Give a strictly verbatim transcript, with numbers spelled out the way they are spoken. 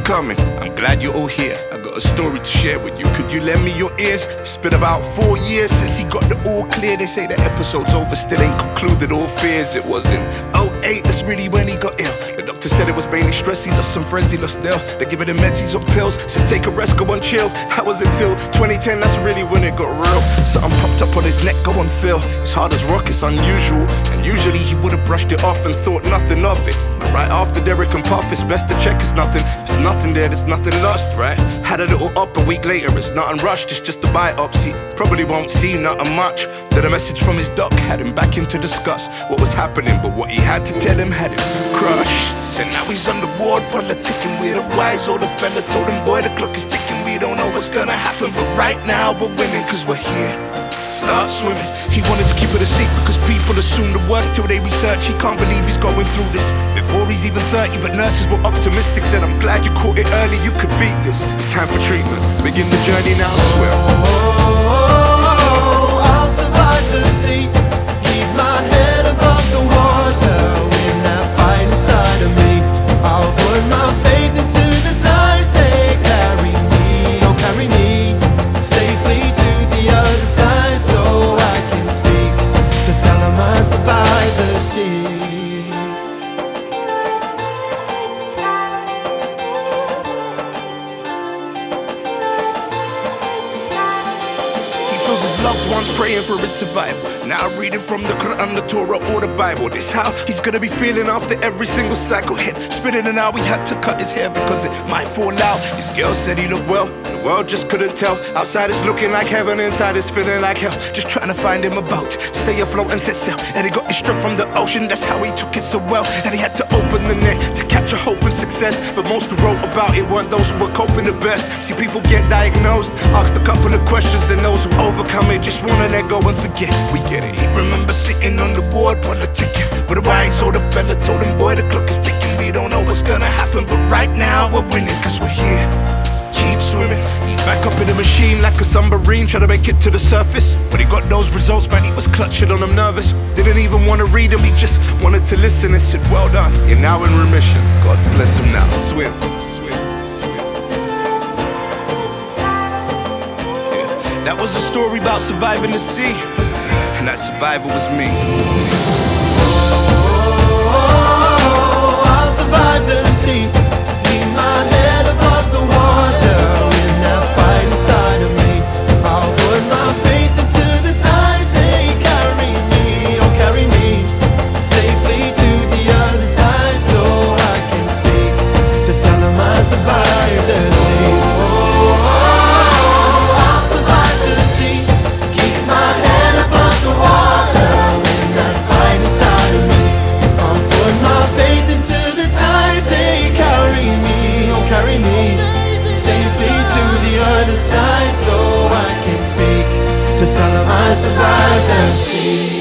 coming. I'm glad you're all here. I got a story to share with you. Could you lend me your ears? It's been about four years since he got the all clear. They say the episode's over, still ain't concluded all fears. It was in oh eight, that's really when he got ill. The doctor said it was mainly stress, he lost some friends, he lost Dell. They give him meds, he's on pills, said take a rest, go on chill. That was until twenty ten, that's really when it got real. Something popped up on his neck, go on Phil. It's hard as rock, it's unusual. And usually he would've brushed it off and thought nothing of it. But right after Derek and Puff, it's best to check it's nothing. If there's nothing there, there's nothing lost, right? Had a little up a week later, it's nothing rushed, it's just a biopsy. Probably won't see nothing much. Then a message from his doc had him back in to discuss what was happening, but what he had to tell him had him crushed. So now he's on the ward, politicking with a wise older fella. Told him, boy, the clock is ticking, we don't know what's gonna happen, but right now we're winning, cause we're here. Start swimming. He wanted to keep it a secret cause people assume the worst till they research. He can't believe he's going through this before he's even thirty, but nurses were optimistic. Said, I'm glad you caught it early, you could beat this. It's time for treatment, begin the journey now, I swear. Oh, I'll survive the sea, keep my head above the water. Win that fight inside of me, I'll put my faith into the tide. Say, carry me, oh carry me safely to the other side, so I can speak to tell him I survived the sea. His loved ones praying for his survival. Now reading from the Quran, the Torah, or the Bible. This how he's gonna be feeling after every single cycle hit. Spinning, and now we had to cut his hair because it might fall out. His girl said he looked well, the world just couldn't tell. Outside it's looking like heaven, inside it's feeling like hell. Just trying to find him a boat, stay afloat and set sail. And he got his strength from the ocean, that's how he took it so well. And he had to open the net to capture hope and success. But most who wrote about it weren't those who were coping the best. See, people get diagnosed, asked a couple of questions, and those who overcome it just wanna let go and forget. We get it. He remembers sitting on the board, politicking with a wise older fella. Told him, boy, the clock is ticking, we don't know what's gonna happen, but right now we're winning, cause we're here. Keep swimming. He's back up in the machine like a submarine, trying to make it to the surface. But he got those results, man, he was clutching on them nervous. Didn't even want to read them, he just wanted to listen and said, well done, you're now in remission. God bless him now. Swim, swim, swim. Yeah. That was a story about surviving the sea, and that survivor was me. Oh, I'll survive the sea, keep my head above the water. Win that fight inside of me, I'll put my faith into the tide. Say, carry me, oh carry me safely to the other side, so I can speak to tell him I survived the sea. Oh, I'll survive the sea, keep my head above the water. Win that fight inside of me, I'll put my faith into the tide. Say, carry me, oh carry me safely to the other side, so I can speak to tell him I survived the sea.